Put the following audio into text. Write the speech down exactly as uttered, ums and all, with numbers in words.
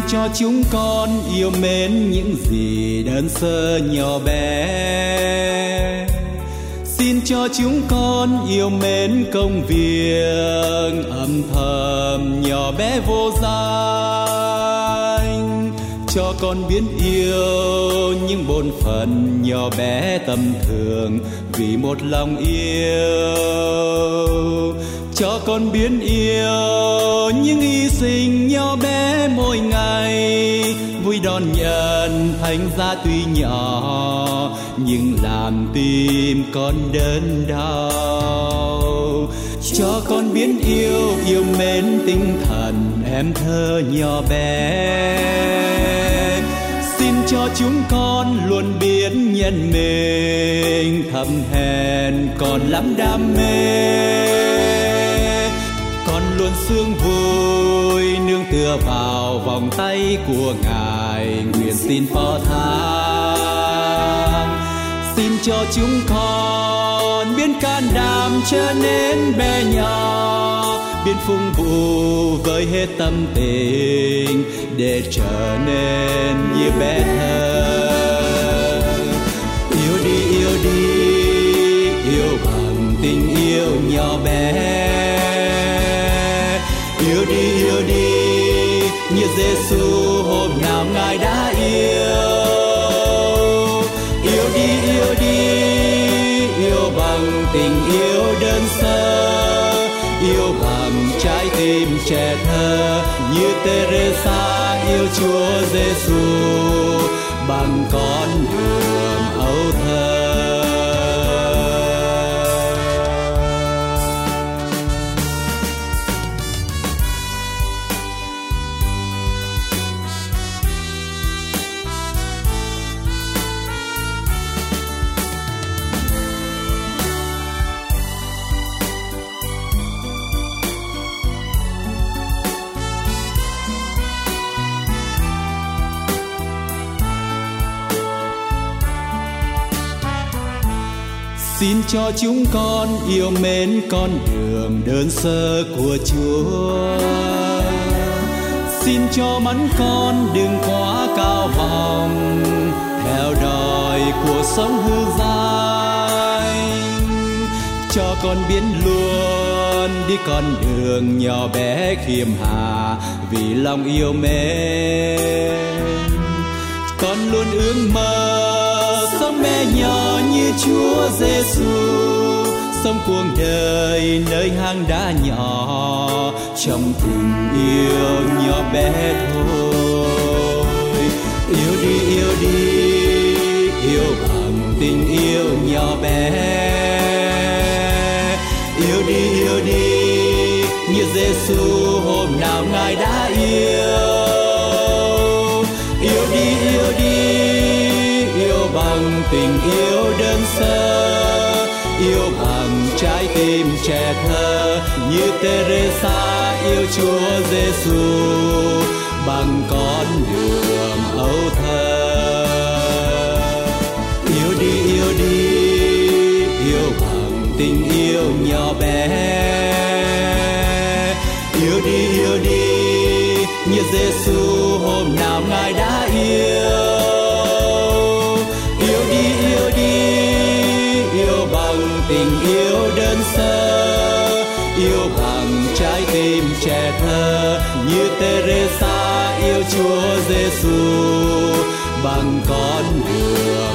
cho chúng con yêu mến những gì đơn sơ nhỏ bé. Xin cho chúng con yêu mến công việc âm thầm nhỏ bé vô danh. Cho con biết yêu những bổn phận nhỏ bé tầm thường vì một lòng yêu. Cho con biết yêu những hy sinh nhỏ bé mỗi ngày, vui đón nhận thánh giá tuy nhỏ nhưng làm tim con đớn đau. Cho con biết yêu yêu mến tinh thần em thơ nhỏ bé. Xin cho chúng con luôn biết nhân mình thầm hèn còn lắm đam mê. Con luôn sướng vui nương tựa vào vòng tay của Ngài, nguyện xin phó thác. Xin cho chúng con biết can đảm trở nên bé nhỏ, biết phụng vụ với hết tâm tình để trở nên như bé thơ. Yêu đi yêu đi yêu bằng tình yêu nhỏ bé. Yêu đi yêu đi như Giêsu hôm nào Ngài đã yêu. Yêu đi yêu đi yêu bằng tình yêu đơn sơ, yêu bằng trái tim trẻ thơ như Teresa yêu Chúa Giêsu bằng con đường âu thơ. Xin cho chúng con yêu mến con đường đơn sơ của Chúa. Xin cho mắn con đừng quá cao vọng theo đòi cuộc sống hư danh. Cho con biết luôn đi con đường nhỏ bé khiêm hà vì lòng yêu mến. Con luôn ước mơ sống bé nhỏ như Chúa Giêsu, sống cuộc đời nơi hang đá nhỏ trong tình yêu nhỏ bé thôi. Yêu đi yêu đi yêu bằng tình yêu nhỏ bé. Yêu đi yêu đi như Giêsu hôm nào Ngài đã yêu. Yêu đi yêu đi yêu bằng tình yêu đơn sơ, yêu bằng trái tim trẻ thơ như Teresa yêu Chúa Giêsu bằng con đường âu thơ. Yêu đi yêu đi yêu bằng tình yêu nhỏ bé. Yêu đi yêu đi như Giêsu hôm nào Ngài đã yêu. Yêu đi yêu đi yêu bằng tình yêu đơn sơ, yêu bằng trái tim trẻ thơ như Teresa yêu Chúa Giêsu bằng con đường